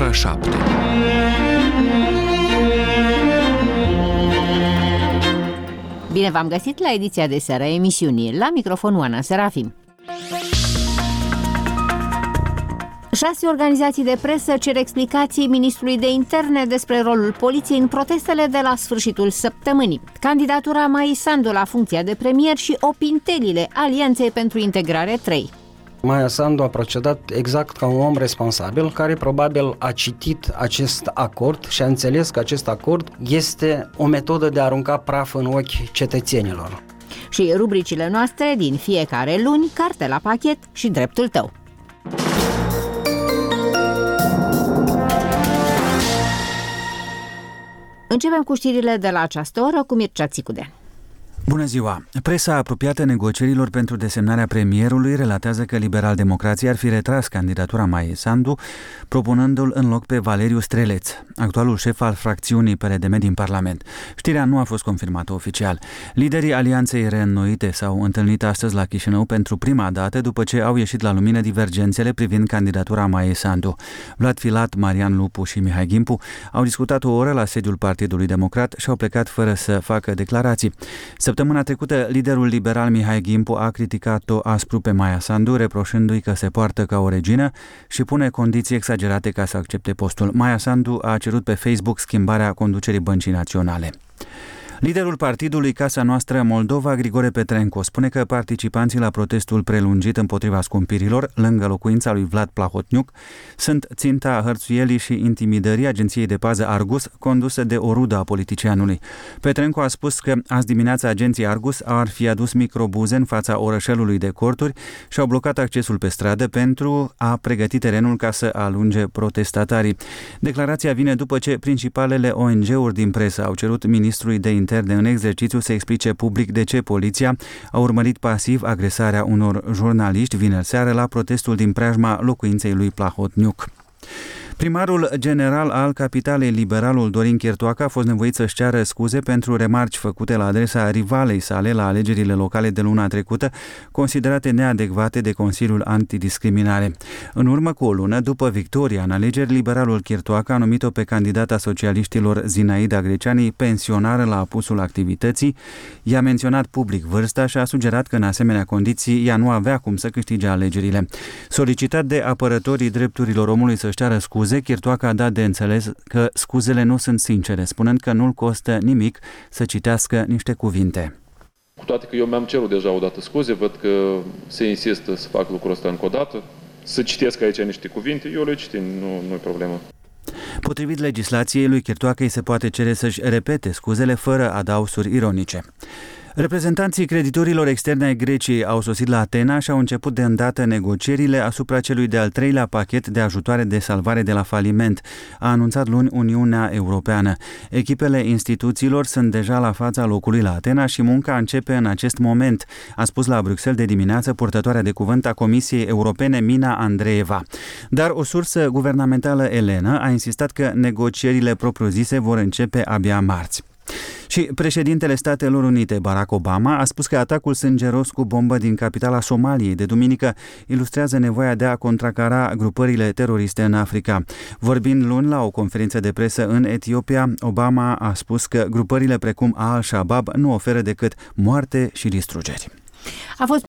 ora 7. Bine v-am găsit la ediția de seară a emisiunii. La microfon Oana Serafim. 6 organizații de presă cer explicații ministrului de interne despre rolul poliției în protestele de la sfârșitul săptămânii, candidatura Maii Sandu la funcția de premier și opintelile Alianței pentru Integrare 3. Maia Sandu a procedat exact ca un om responsabil care probabil a citit acest acord și a înțeles că acest acord este o metodă de a arunca praf în ochi cetățenilor. Și rubricile noastre din fiecare luni, carte la pachet și dreptul tău. Începem cu știrile de la această oră cu Mircea Țicudean. Bună ziua! Presa apropiată negocierilor pentru desemnarea premierului relatează că liberal-democrații ar fi retras candidatura Maiei Sandu, propunându-l în loc pe Valeriu Streleț, actualul șef al fracțiunii PRDM din Parlament. Știrea nu a fost confirmată oficial. Liderii Alianței Reînnoite s-au întâlnit astăzi la Chișinău pentru prima dată după ce au ieșit la lumină divergențele privind candidatura Maiei Sandu. Vlad Filat, Marian Lupu și Mihai Gimpu au discutat o oră la sediul Partidului Democrat și au plecat fără să facă declarații. Săptămâna trecută, liderul liberal Mihai Gimpu a criticat-o aspru pe Maia Sandu, reproșându-i că se poartă ca o regină și pune condiții exagerate ca să accepte postul. Maia Sandu a cerut pe Facebook schimbarea conducerii Băncii Naționale. Liderul partidului Casa Noastră Moldova, Grigore Petrenco, spune că participanții la protestul prelungit împotriva scumpirilor, lângă locuința lui Vlad Plahotniuc, sunt ținta hărțuielii și intimidării agenției de pază Argus, condusă de o rudă a politicianului. Petrenco a spus că azi dimineața agenții Argus ar fi adus microbuze în fața orășelului de corturi și au blocat accesul pe stradă pentru a pregăti terenul ca să alunge protestatarii. Declarația vine după ce principalele ONG-uri din presă au cerut ministrului de interne în exercițiu să explice public de ce poliția a urmărit pasiv agresarea unor jurnaliști vineri seară la protestul din preajma locuinței lui Plahotniuc. Primarul general al capitalei, liberalul Dorin Chiertoacă, a fost nevoit să-și ceară scuze pentru remarci făcute la adresa rivalei sale la alegerile locale de luna trecută, considerate neadecvate de Consiliul Antidiscriminare. În urmă cu o lună, după victoria în alegeri, liberalul Chiertoacă a numit-o pe candidata socialiștilor Zinaida Greceani pensionară la apusul activității, i-a menționat public vârsta și a sugerat că în asemenea condiții ea nu avea cum să câștige alegerile. Solicitat de apărătorii drepturilor omului să-și ceară scuze, Chiertoacă a dat de înțeles că scuzele nu sunt sincere, spunând că nu-l costă nimic să citească niște cuvinte. Cu toate că eu mi-am cerut deja o dată scuze, văd că se insistă să fac lucrul ăsta încă o dată, să citesc aici niște cuvinte, eu le citim, nu e problemă. Potrivit legislației, lui Chiertoacă îi se poate cere să-și repete scuzele fără adausuri ironice. Reprezentanții creditorilor externe ai Greciei au sosit la Atena și au început de îndată negocierile asupra celui de-al treilea pachet de ajutoare de salvare de la faliment, a anunțat luni Uniunea Europeană. Echipele instituțiilor sunt deja la fața locului la Atena și munca începe în acest moment, a spus la Bruxelles de dimineață purtătoarea de cuvânt a Comisiei Europene Mina Andreeva. Dar o sursă guvernamentală elenă a insistat că negocierile propriu-zise vor începe abia marți. Și președintele Statelor Unite, Barack Obama, a spus că atacul sângeros cu bombă din capitala Somaliei de duminică ilustrează nevoia de a contracara grupările teroriste în Africa. Vorbind luni la o conferință de presă în Etiopia, Obama a spus că grupările precum Al-Shabaab nu oferă decât moarte și distrugeri. A fost